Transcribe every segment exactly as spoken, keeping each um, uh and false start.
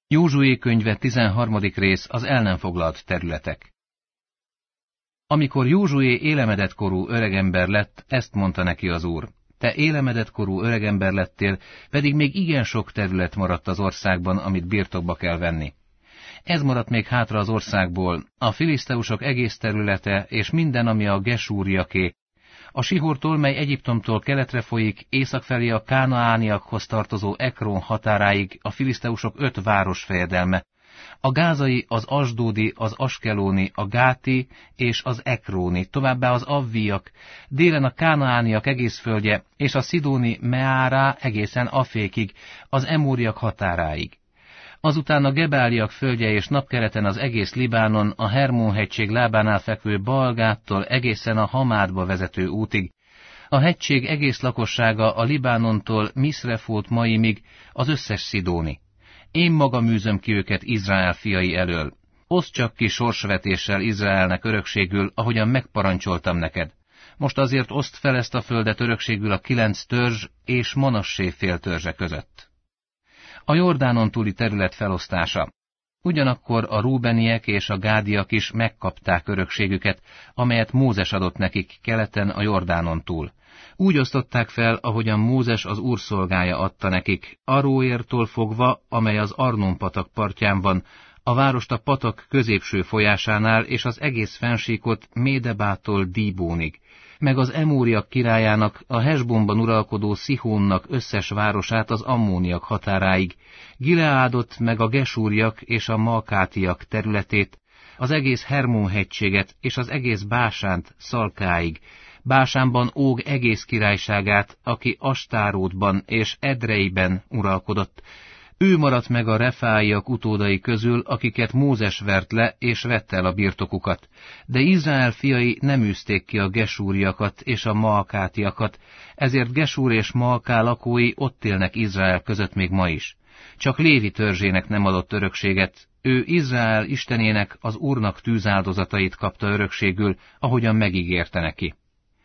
Józsué könyve tizenharmadik rész az el nem foglalt területek. Amikor Józsué élemedett korú öregember lett, ezt mondta neki az Úr: te élemedett korú öregember lettél, pedig még igen sok terület maradt az országban, amit birtokba kell venni. Ez maradt még hátra az országból, a filiszteusok egész területe, és minden, ami a gesúriaké, a Sihortól, mely Egyiptomtól keletre folyik, észak felé a kánaániakhoz tartozó Ekron határáig a filiszteusok öt város fejedelme, a gázai, az asdódi, az askelóni, a gáti és az ekróni, továbbá az avviak, délen a kánaániak egész földje, és a szidóni Meárá egészen Afékig, az emóriak határáig. Azután a gebáliak földje és napkeleten az egész Libánon, a Hermón-hegység lábánál fekvő Balgáttól egészen a Hamádba vezető útig, a hegység egész lakossága a Libánontól Miszrefót Maimig, az összes szidóni. Én magam űzöm ki őket Izrael fiai elől. Oszd csak ki sorsvetéssel Izraelnek örökségül, ahogyan megparancsoltam neked. Most azért oszd fel ezt a földet örökségül a kilenc törzs és Manassé fél törzse között. A Jordánon túli terület felosztása. Ugyanakkor a rúbeniek és a gádiak is megkapták örökségüket, amelyet Mózes adott nekik keleten a Jordánon túl. Úgy osztották fel, ahogyan Mózes az Úr szolgája adta nekik, Aróértól fogva, amely az Arnón-patak partján van, a várost a patak középső folyásánál, és az egész fensíkot Médebától Díbónig, meg az emóriak királyának, a Hesbonban uralkodó Szihónnak összes városát az ammóniak határáig, Gileádot, meg a gesúriak és a malkátiak területét, az egész Hermón-hegységet és az egész Básánt Szalkáig, Básánban Óg egész királyságát, aki Astárótban és Edreiben uralkodott. Ő maradt meg a refáiak utódai közül, akiket Mózes vert le, és vette el a birtokukat. De Izrael fiai nem űzték ki a gesúriakat és a malkátiakat, ezért Gesúr és Malká lakói ott élnek Izrael között még ma is. Csak Lévi törzsének nem adott örökséget, ő Izrael istenének, az Úrnak tűzáldozatait kapta örökségül, ahogyan megígérte neki.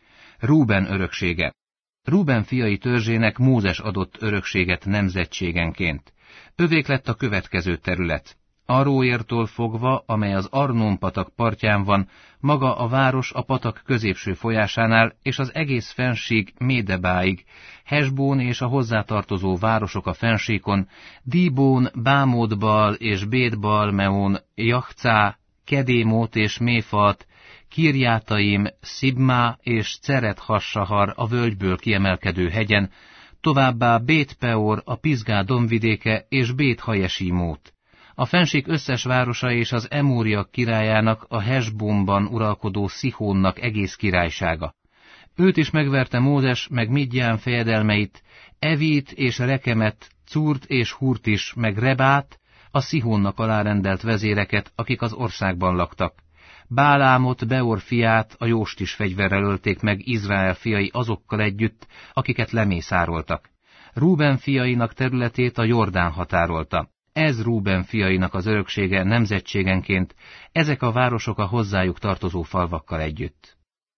Rúben öröksége. Rúben fiai törzsének Mózes adott örökséget nemzetségenként. Övék lett a következő terület. Aróértól fogva, amely az Arnón-patak partján van, maga a város a patak középső folyásánál, és az egész fensík Médebáig, Hesbón és a hozzátartozó városok a fensíkon, Díbón, Bámódbal és Bétbal-meón, Jahcá, Kedémót és Méfat, Kirjátaim, Szibmá és Ceret-Hassahar a völgyből kiemelkedő hegyen, továbbá Bét-peor a Pizgá dombvidéke és Bét-hajesimót. A fensík összes városa és az emóriak királyának, a Hesbonban uralkodó Szihónnak egész királysága. Őt is megverte Mózes, meg Midján fejedelmeit, Evít és Rekemet, Cúrt és Hurt is, meg Rebát, a Szihónnak alárendelt vezéreket, akik az országban laktak. Bálámot, Beor fiát, a Jóst is fegyverrel ölték meg Izrael fiai azokkal együtt, akiket lemészároltak. Rúben fiainak területét a Jordán határolta. Ez Rúben fiainak az öröksége nemzetségenként, ezek a városok a hozzájuk tartozó falvakkal együtt.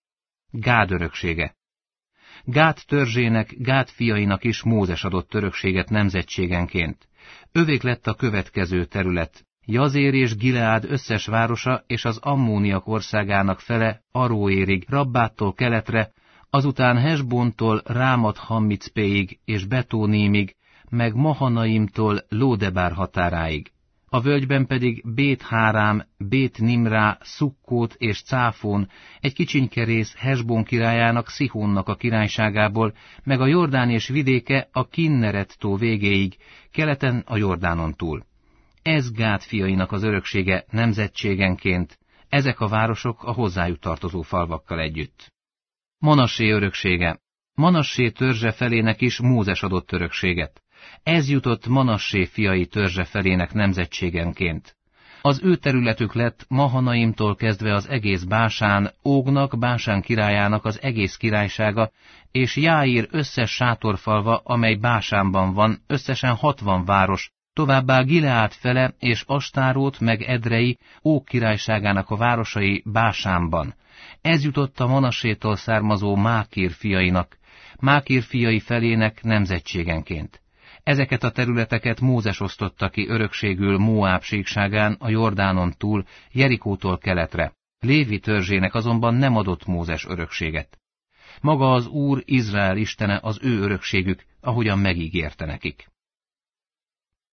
Gád öröksége. Gád törzsének, Gád fiainak is Mózes adott örökséget nemzetségenként. Övék lett a következő terület. Jazér és Gileád összes városa és az ammóniak országának fele Aróérig, Rabbáttól keletre, azután Hesbontól Rámat-Hammicpéig és Betónímig, meg Mahanaimtól Lódebár határáig. A völgyben pedig Bét-Hárám, Bét-Nimrá, Szukkót és Cáfón, egy kicsinykerész Hesbon királyának, Szihónnak a királyságából, meg a Jordán és vidéke a Kinneret-tó végéig, keleten a Jordánon túl. Ez Gád fiainak az öröksége nemzetségenként, ezek a városok a hozzájuk tartozó falvakkal együtt. Manassé öröksége. Manassé törzse felének is Mózes adott örökséget. Ez jutott Manassé fiai törzse felének nemzetségenként. Az ő területük lett Mahanaimtól kezdve az egész Básán, Ógnak, Básán királyának az egész királysága, és Jáír összes sátorfalva, amely Básánban van, összesen hatvan város, továbbá Gileád fele és Astárót meg Edrei, Óg királyságának a városai Básánban. Ez jutott a Manassétól származó Mákír fiainak, Mákír fiai felének nemzetségenként. Ezeket a területeket Mózes osztotta ki örökségül Móáb síkságán, a Jordánon túl, Jerikótól keletre. Lévi törzsének azonban nem adott Mózes örökséget. Maga az Úr, Izrael istene az ő örökségük, ahogyan megígérte nekik.